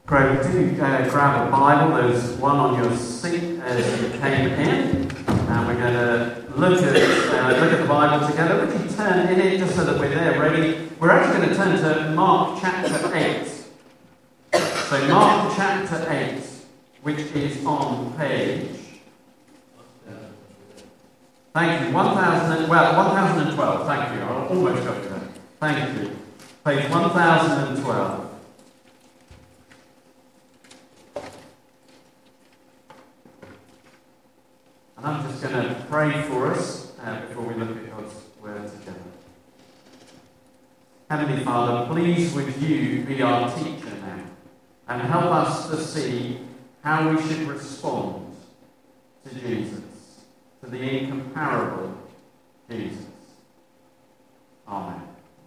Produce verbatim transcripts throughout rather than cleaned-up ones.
Great. Do uh, grab a Bible. There's one on your seat as you came in. And we're going to look at uh, look at the Bible together. Would you turn in it just so that we're there ready? We're actually going to turn to Mark chapter eight. So Mark chapter eight, which is on page... Thank you. one thousand, well, one thousand twelve. Thank you. I almost got you there. Thank you. Page one thousand twelve. And I'm just going to pray for us uh, before we look at God's word together. Heavenly Father, please would you be our teacher now and help us to see how we should respond to Jesus, to the incomparable Jesus. Amen.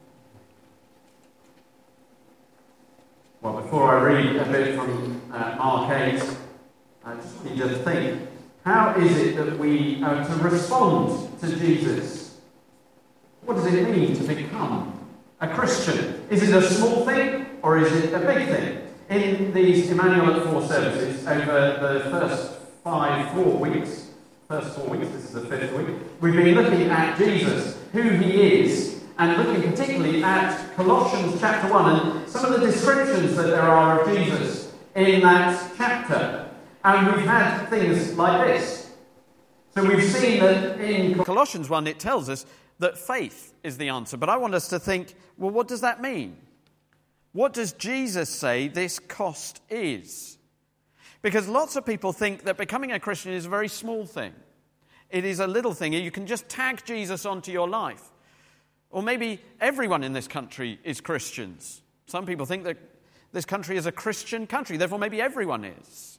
Well, before I read a bit from uh, Mark eight, I just need to think, how is it that we are to respond to Jesus? What does it mean to become a Christian? Is it a small thing or is it a big thing? In these Emmanuel at Four services over the first five, four weeks, first four weeks, this is the fifth week, we've been looking at Jesus, who he is, and looking particularly at Colossians chapter one and some of the descriptions that there are of Jesus in that chapter. And we've had things like this. So we've seen that in Colossians one it tells us that faith is the answer. But I want us to think, well, what does that mean? What does Jesus say this cost is? Because lots of people think that becoming a Christian is a very small thing. It is a little thing. You can just tag Jesus onto your life. Or maybe everyone in this country is Christians. Some people think that this country is a Christian country, therefore maybe everyone is.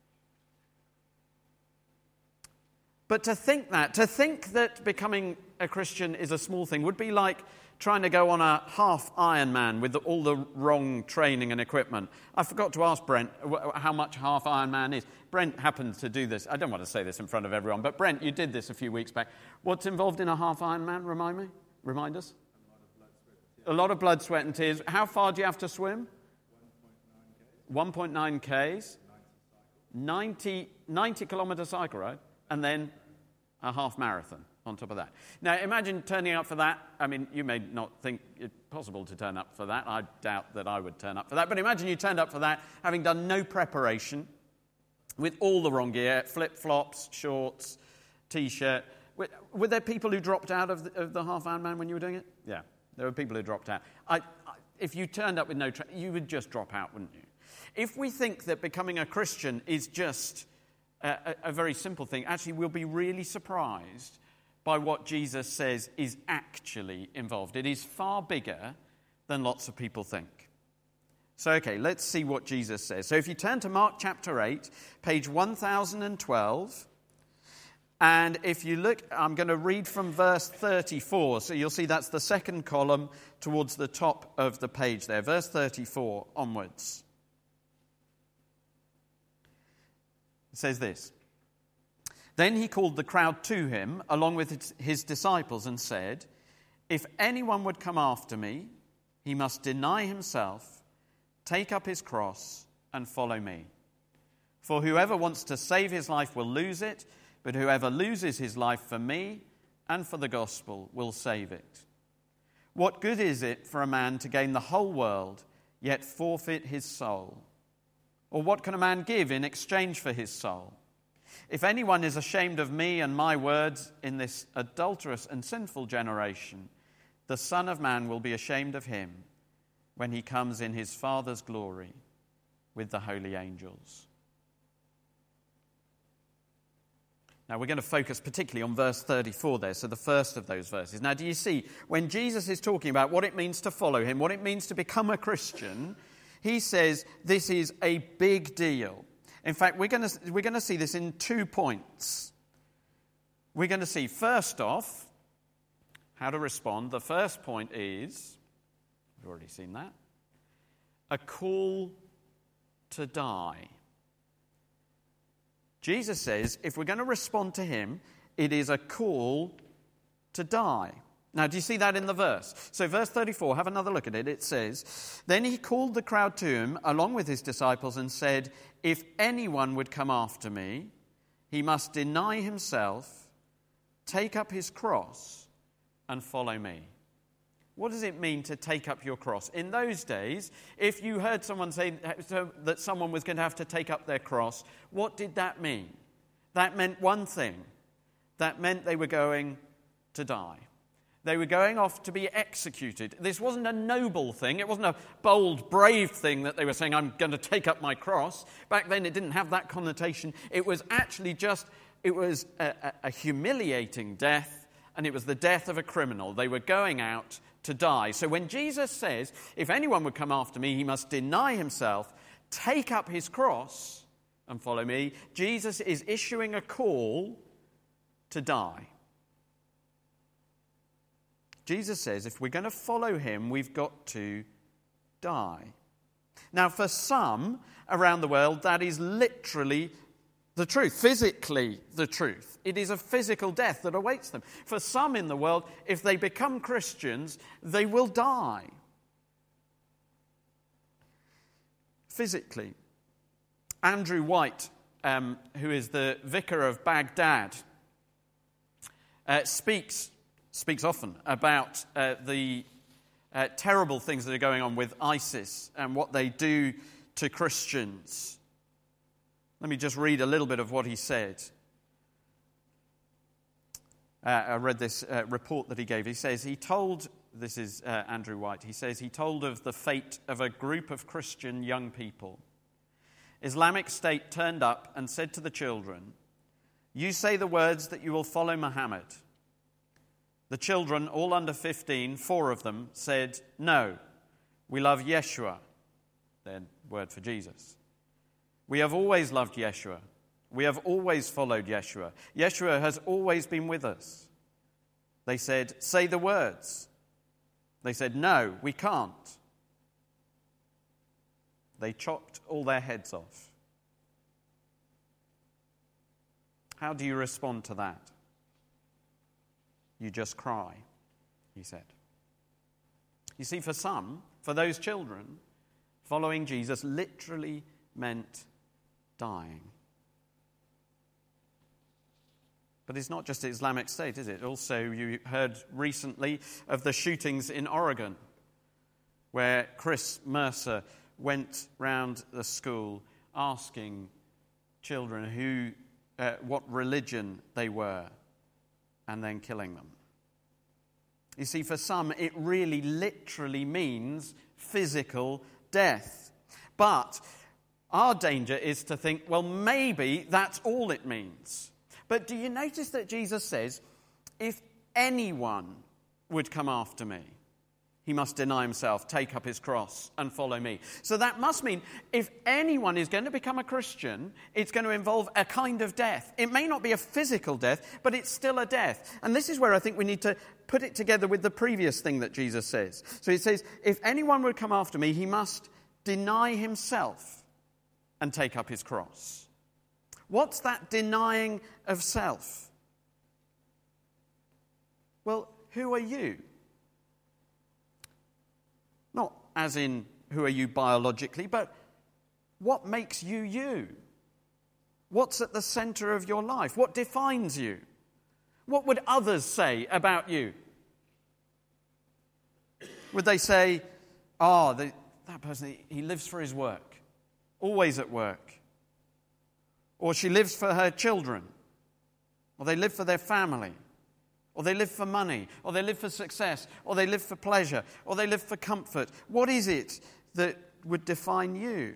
But to think that, to think that becoming a Christian is a small thing would be like trying to go on a half Ironman with the, all the wrong training and equipment. I forgot to ask Brent how much half Ironman is. Brent happened to do this. I don't want to say this in front of everyone, but Brent, you did this a few weeks back. What's involved in a half Ironman? Remind me? Remind us? A lot of blood, sweat and tears. How far do you have to swim? one point nine kays. ninety, ninety kilometre cycle, right? And then a half marathon on top of that. Now, imagine turning up for that. I mean, you may not think it's possible to turn up for that. I doubt that I would turn up for that. But imagine you turned up for that having done no preparation, with all the wrong gear, flip-flops, shorts, T-shirt. Were, were there people who dropped out of the, of the half Ironman when you were doing it? Yeah, there were people who dropped out. I, I, if you turned up with no training, you would just drop out, wouldn't you? If we think that becoming a Christian is just a, a, a very simple thing, actually we'll be really surprised by what Jesus says is actually involved. It is far bigger than lots of people think. So, okay, let's see what Jesus says. So if you turn to Mark chapter eight, page one thousand twelve, and if you look, I'm going to read from verse thirty-four. So you'll see that's the second column towards the top of the page there, verse thirty-four onwards. It says this. Then he called the crowd to him, along with his disciples, and said, "If anyone would come after me, he must deny himself, take up his cross, and follow me. For whoever wants to save his life will lose it, but whoever loses his life for me and for the gospel will save it. What good is it for a man to gain the whole world, yet forfeit his soul? Or what can a man give in exchange for his soul? If anyone is ashamed of me and my words in this adulterous and sinful generation, the Son of Man will be ashamed of him when he comes in his Father's glory with the holy angels." Now we're going to focus particularly on verse thirty-four there, so the first of those verses. Now do you see, when Jesus is talking about what it means to follow him, what it means to become a Christian, he says this is a big deal. In fact, we're going to, we're going to see this in two points. We're going to see, first off, how to respond. The first point is, we've already seen that, a call to die. Jesus says if we're going to respond to him, it is a call to die. Now, do you see that in the verse? So verse thirty-four, have another look at it. It says, "Then he called the crowd to him along with his disciples and said, 'If anyone would come after me, he must deny himself, take up his cross, and follow me.'" What does it mean to take up your cross? In those days, if you heard someone say that someone was going to have to take up their cross, what did that mean? That meant one thing. That meant they were going to die. They were going off to be executed. This wasn't a noble thing. It wasn't a bold, brave thing that they were saying, "I'm going to take up my cross." Back then, it didn't have that connotation. It was actually just, it was a, a, a humiliating death, and it was the death of a criminal. They were going out to die. So when Jesus says, "If anyone would come after me, he must deny himself, take up his cross, and follow me," Jesus is issuing a call to die. Jesus says if we're going to follow him, we've got to die. Now, for some around the world, that is literally the truth, physically the truth. It is a physical death that awaits them. For some in the world, if they become Christians, they will die. Physically. Andrew White, um, who is the vicar of Baghdad, uh, speaks speaks often about uh, the uh, terrible things that are going on with ISIS and what they do to Christians. Let me just read a little bit of what he said. Uh, I read this uh, report that he gave. He says, he told, this is uh, Andrew White, he says, he told of the fate of a group of Christian young people. Islamic State turned up and said to the children, "You say the words that you will follow Muhammad." The children, all under fifteen, four of them, said, "No, we love Yeshua," their word for Jesus. "We have always loved Yeshua. We have always followed Yeshua. Yeshua has always been with us." They said, "Say the words." They said, "No, we can't." They chopped all their heads off. How do you respond to that? You just cry, he said. You see, for some, for those children, following Jesus literally meant dying. But it's not just Islamic State, is it? Also, you heard recently of the shootings in Oregon, where Chris Mercer went round the school asking children who, uh, what religion they were, and then killing them. You see, for some, it really literally means physical death. But our danger is to think, well, maybe that's all it means. But do you notice that Jesus says, if anyone would come after me, he must deny himself, take up his cross, and follow me. So that must mean if anyone is going to become a Christian, it's going to involve a kind of death. It may not be a physical death, but it's still a death. And this is where I think we need to put it together with the previous thing that Jesus says. So he says, if anyone would come after me, he must deny himself and take up his cross. What's that denying of self? Well, who are you? Not as in, who are you biologically, but what makes you you? What's at the center of your life? What defines you? What would others say about you? Would they say, oh, the, that person, he lives for his work, always at work. Or she lives for her children. Or they live for their family. Or they live for money, or they live for success, or they live for pleasure, or they live for comfort. What is it that would define you?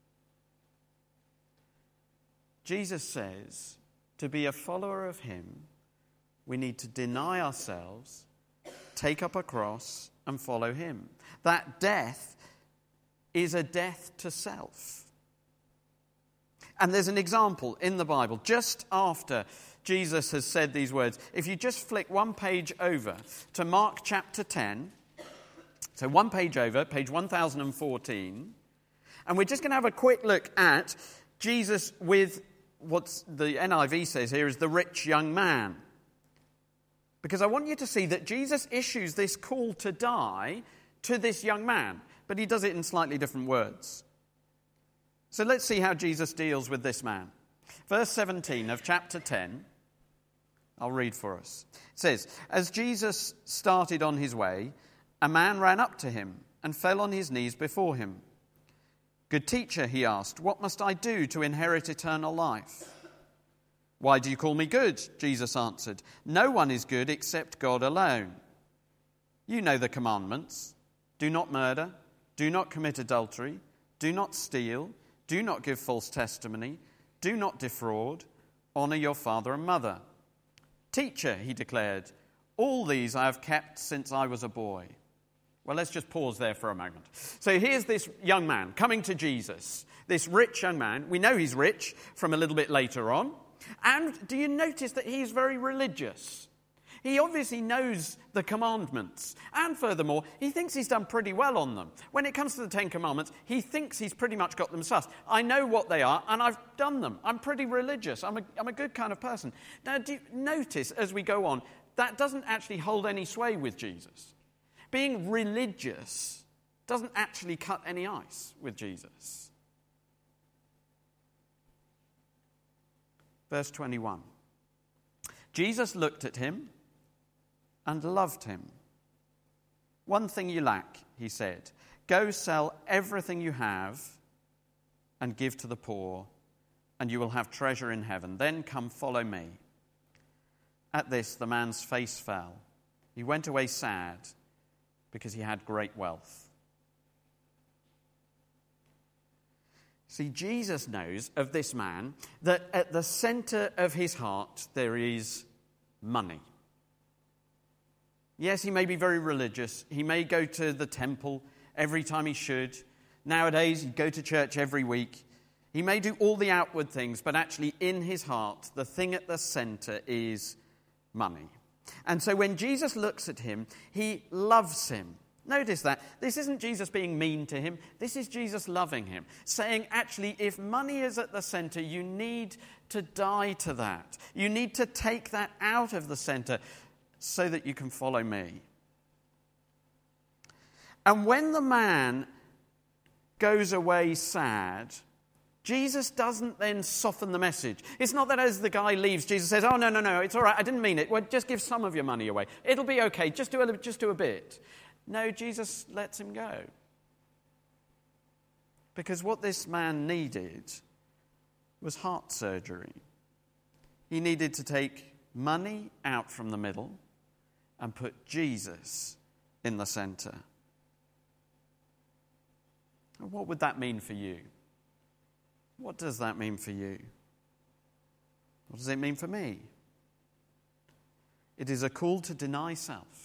Jesus says, to be a follower of him, we need to deny ourselves, take up a cross, and follow him. That death is a death to self. And there's an example in the Bible, just after Jesus has said these words. If you just flick one page over to Mark chapter ten, so one page over, page one thousand fourteen, and we're just going to have a quick look at Jesus with what the N I V says here is the rich young man. Because I want you to see that Jesus issues this call to die to this young man, but he does it in slightly different words. So let's see how Jesus deals with this man. Verse seventeen of chapter ten, I'll read for us. It says, "As Jesus started on his way, a man ran up to him and fell on his knees before him. 'Good teacher,' he asked, 'what must I do to inherit eternal life?' 'Why do you call me good?' Jesus answered. 'No one is good except God alone. You know the commandments. Do not murder. Do not commit adultery. Do not steal. Do not give false testimony. Do not defraud. Honor your father and mother.' 'Teacher,' he declared, 'all these I have kept since I was a boy.'" Well, let's just pause there for a moment. So here's this young man coming to Jesus, this rich young man. We know he's rich from a little bit later on. And do you notice that he's very religious? He obviously knows the commandments. And furthermore, he thinks he's done pretty well on them. When it comes to the Ten Commandments, he thinks he's pretty much got them sussed. I know what they are, and I've done them. I'm pretty religious. I'm a, I'm a good kind of person. Now, do you notice as we go on, that doesn't actually hold any sway with Jesus. Being religious doesn't actually cut any ice with Jesus. Verse twenty-one. Jesus looked at him and loved him. "One thing you lack," he said. "Go sell everything you have and give to the poor, and you will have treasure in heaven. Then come follow me." At this, the man's face fell. He went away sad because he had great wealth. See, Jesus knows of this man that at the center of his heart there is money. Yes, he may be very religious. He may go to the temple every time he should. Nowadays, he'd go to church every week. He may do all the outward things, but actually in his heart, the thing at the center is money. And so when Jesus looks at him, he loves him. Notice that. This isn't Jesus being mean to him. This is Jesus loving him, saying, actually, if money is at the center, you need to die to that. You need to take that out of the center so that you can follow me. And when the man goes away sad, Jesus doesn't then soften the message. It's not that as the guy leaves, Jesus says, "Oh, no, no, no, it's all right, I didn't mean it. Well, just give some of your money away. It'll be okay, just do a, just do a bit." No, Jesus lets him go. Because what this man needed was heart surgery. He needed to take money out from the middle and put Jesus in the center. What would that mean for you? What does that mean for you? What does it mean for me? It is a call to deny self.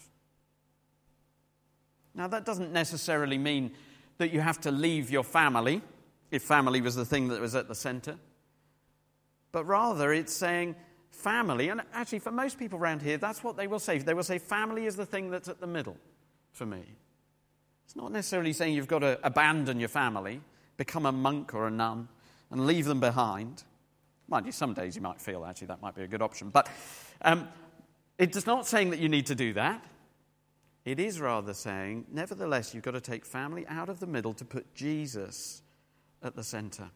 Now, that doesn't necessarily mean that you have to leave your family, if family was the thing that was at the center. But rather, it's saying family, and actually for most people around here, that's what they will say. They will say family is the thing that's at the middle for me. It's not necessarily saying you've got to abandon your family, become a monk or a nun, and leave them behind. Mind you, some days you might feel actually that might be a good option. But um, it's not saying that you need to do that. It is rather saying, nevertheless, you've got to take family out of the middle to put Jesus at the center.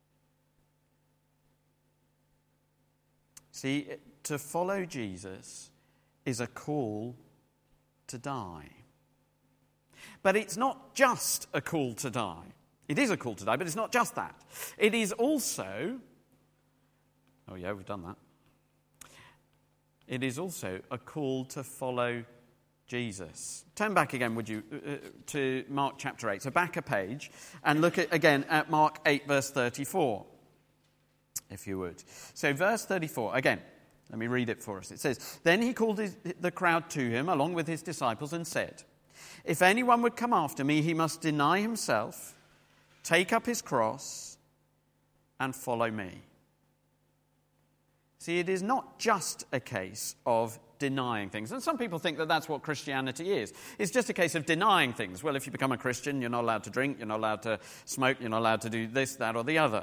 See, to follow Jesus is a call to die. But it's not just a call to die. It is a call to die, but it's not just that. It is also, oh yeah, we've done that. It is also a call to follow Jesus. Turn back again, would you, uh, to Mark chapter eight. So back a page and look at, again at Mark eight, verse thirty-four, if you would. So verse thirty-four, again, let me read it for us. It says, "Then he called his, the crowd to him along with his disciples and said, 'If anyone would come after me, he must deny himself, take up his cross, and follow me.'" See, it is not just a case of denying things. And some people think that that's what Christianity is. It's just a case of denying things. Well, if you become a Christian, you're not allowed to drink, you're not allowed to smoke, you're not allowed to do this, that, or the other.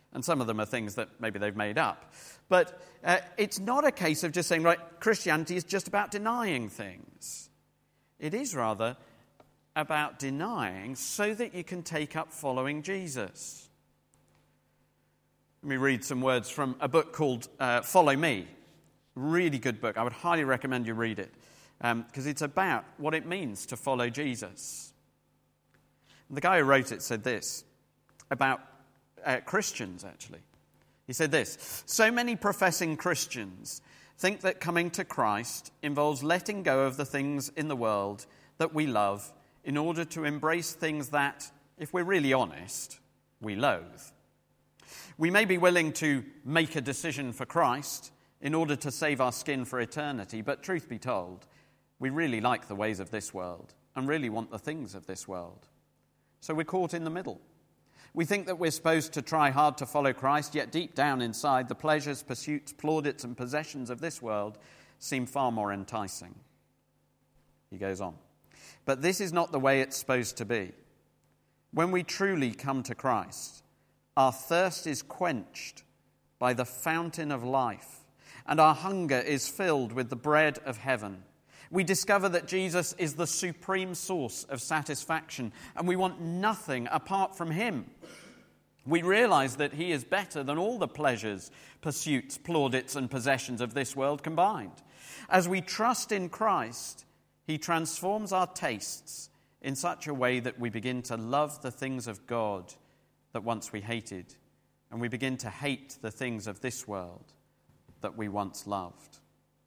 And some of them are things that maybe they've made up. But uh, it's not a case of just saying, right, Christianity is just about denying things. It is rather about denying so that you can take up following Jesus. Let me read some words from a book called uh, Follow Me. Really good book. I would highly recommend you read it because um, it's about what it means to follow Jesus. And the guy who wrote it said this about uh, Christians, actually. He said this: so many professing Christians think that coming to Christ involves letting go of the things in the world that we love in order to embrace things that, if we're really honest, we loathe. We may be willing to make a decision for Christ in order to save our skin for eternity, but truth be told, we really like the ways of this world and really want the things of this world. So we're caught in the middle. We think that we're supposed to try hard to follow Christ, yet deep down inside, the pleasures, pursuits, plaudits, and possessions of this world seem far more enticing. He goes on. But this is not the way it's supposed to be. When we truly come to Christ, our thirst is quenched by the fountain of life, and our hunger is filled with the bread of heaven. We discover that Jesus is the supreme source of satisfaction, and we want nothing apart from him. We realize that he is better than all the pleasures, pursuits, plaudits, and possessions of this world combined. As we trust in Christ, he transforms our tastes in such a way that we begin to love the things of God that once we hated, and we begin to hate the things of this world that we once loved.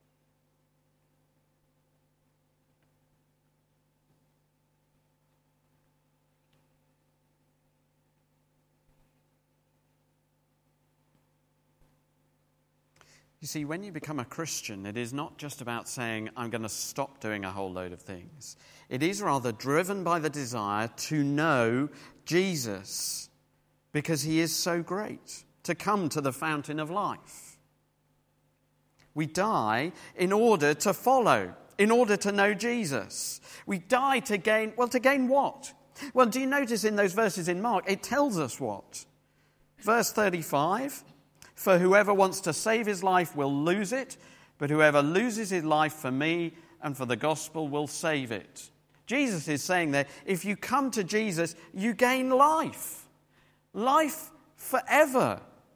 You see, when you become a Christian, it is not just about saying, I'm going to stop doing a whole load of things. It is rather driven by the desire to know Jesus because he is so great, to come to the fountain of life. We die in order to follow, in order to know Jesus. We die to gain, well, to gain what? Well, do you notice in those verses in Mark, it tells us what? Verse thirty-five, for whoever wants to save his life will lose it, but whoever loses his life for me and for the gospel will save it. Jesus is saying there, if you come to Jesus, you gain life. Life forever.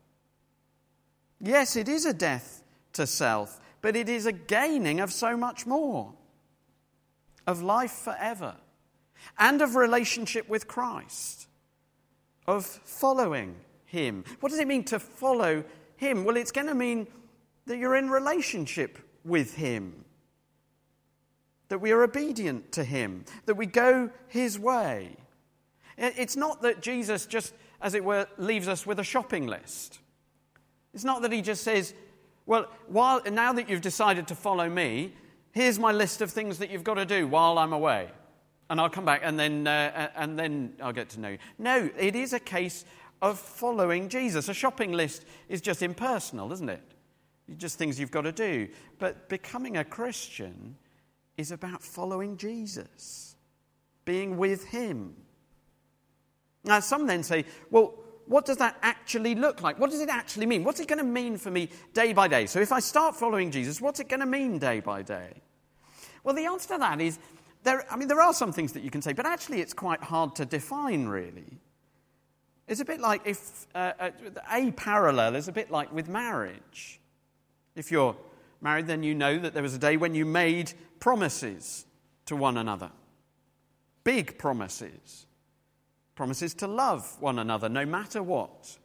Yes, it is a death to self, but it is a gaining of so much more. Of life forever. And of relationship with Christ. Of following him. What does it mean to follow him? Well, it's going to mean that you're in relationship with him. That we are obedient to him. That we go his way. It's not that Jesus just, as it were, leaves us with a shopping list. It's not that he just says, well, while now that you've decided to follow me, here's my list of things that you've got to do while I'm away. And I'll come back and then uh, and then I'll get to know you. No, it is a case of following Jesus. A shopping list is just impersonal, isn't it? Just things you've got to do. But becoming a Christian is about following Jesus, being with him. Now, some then say, well, what does that actually look like? What does it actually mean? What's it going to mean for me day by day? So if I start following Jesus, what's it going to mean day by day? Well, the answer to that is, there. I mean, there are some things that you can say, but actually it's quite hard to define, really. It's a bit like if uh, a parallel is a bit like with marriage. If you're married, then you know that there was a day when you made promises to one another. Big promises. Promises to love one another no matter what.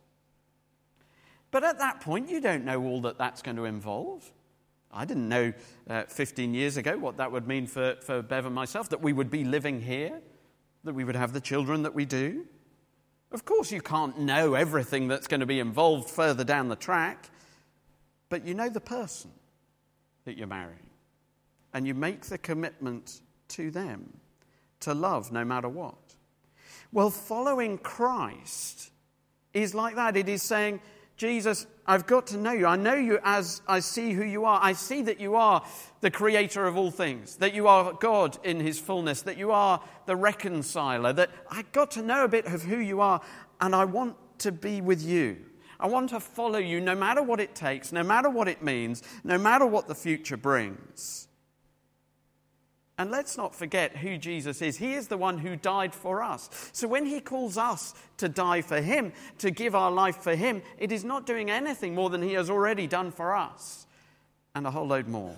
But at that point, you don't know all that that's going to involve. I didn't know uh, fifteen years ago what that would mean for, for Bev and myself, that we would be living here, that we would have the children that we do. Of course, you can't know everything that's going to be involved further down the track, but you know the person that you're marrying, and you make the commitment to them to love no matter what. Well, following Christ is like that. It is saying, Jesus, I've got to know you. I know you as I see who you are. I see that you are the creator of all things, that you are God in his fullness, that you are the reconciler, that I've got to know a bit of who you are, and I want to be with you. I want to follow you no matter what it takes, no matter what it means, no matter what the future brings. And let's not forget who Jesus is. He is the one who died for us. So when he calls us to die for him, to give our life for him, it is not doing anything more than he has already done for us, and a whole load more.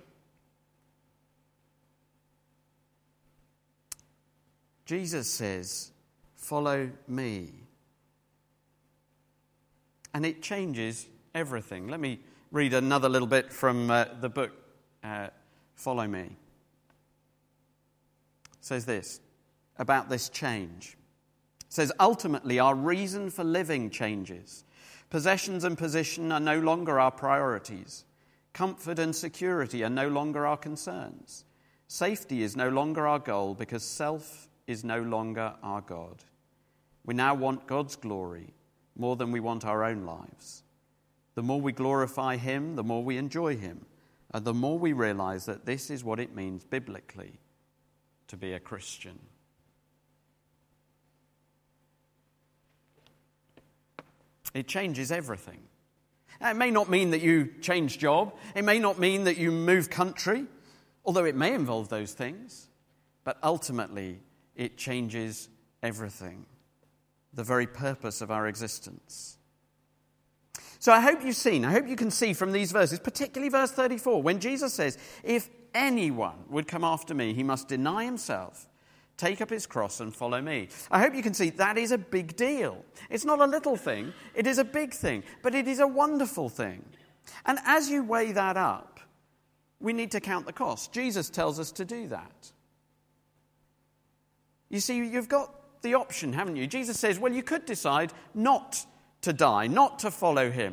Jesus says, "Follow me." And it changes everything. Let me read another little bit from uh, the book, uh, Follow Me. It says this about this change. It says, ultimately, our reason for living changes. Possessions and position are no longer our priorities. Comfort and security are no longer our concerns. Safety is no longer our goal because self is no longer our God. We now want God's glory more than we want our own lives. The more we glorify him, the more we enjoy him, and the more we realize that this is what it means biblically to be a Christian. It changes everything. It may not mean that you change job. It may not mean that you move country, although it may involve those things. But ultimately, it changes everything, the very purpose of our existence. So I hope you've seen, I hope you can see from these verses, particularly verse thirty-four, when Jesus says, if anyone would come after me, he must deny himself, take up his cross and follow me. I hope you can see that is a big deal. It's not a little thing, it is a big thing, but it is a wonderful thing. And as you weigh that up, we need to count the cost. Jesus tells us to do that. You see, you've got the option, haven't you? Jesus says, well, you could decide not to die, not to follow him.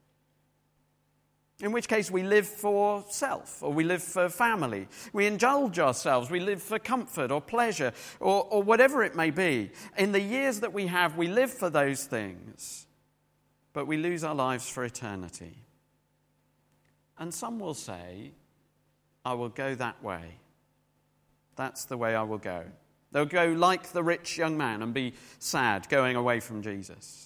In which case we live for self, or we live for family. We indulge ourselves, we live for comfort or pleasure, or, or whatever it may be. In the years that we have, we live for those things, but we lose our lives for eternity. And some will say, I will go that way. That's the way I will go. They'll go like the rich young man and be sad going away from Jesus.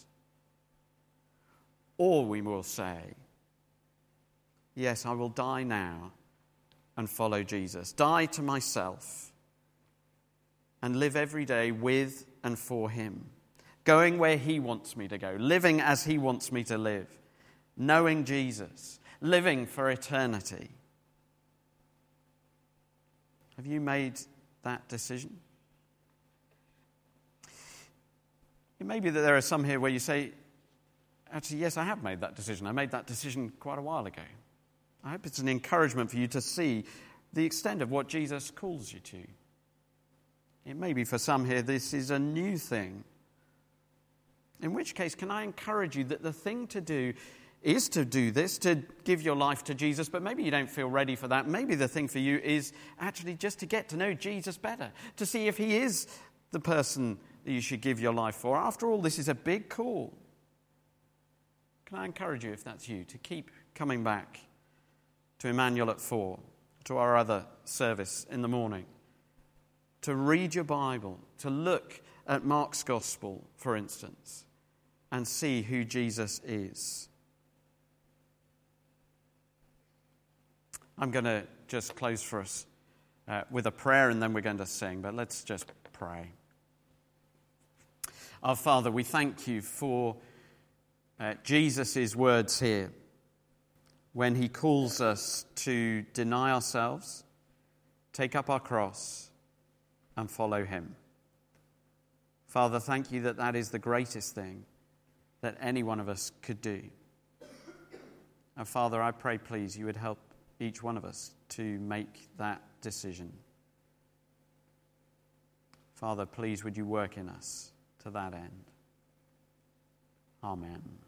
Or we will say, yes, I will die now and follow Jesus. Die to myself and live every day with and for him. Going where he wants me to go. Living as he wants me to live. Knowing Jesus. Living for eternity. Have you made that decision? It may be that there are some here where you say, actually, yes, I have made that decision. I made that decision quite a while ago. I hope it's an encouragement for you to see the extent of what Jesus calls you to. It may be for some here, this is a new thing. In which case, can I encourage you that the thing to do is to do this, to give your life to Jesus, but maybe you don't feel ready for that. Maybe the thing for you is actually just to get to know Jesus better, to see if he is the person that you should give your life for. After all, this is a big call. Can I encourage you, if that's you, to keep coming back to Emmanuel at four, to our other service in the morning, to read your Bible, to look at Mark's Gospel, for instance, and see who Jesus is. I'm going to just close for us uh, with a prayer, and then we're going to sing, but let's just pray. Our Father, we thank you for uh, Jesus' words here when he calls us to deny ourselves, take up our cross, and follow him. Father, thank you that that is the greatest thing that any one of us could do. And Father, I pray, please, you would help each one of us to make that decision. Father, please, would you work in us to that end. Amen.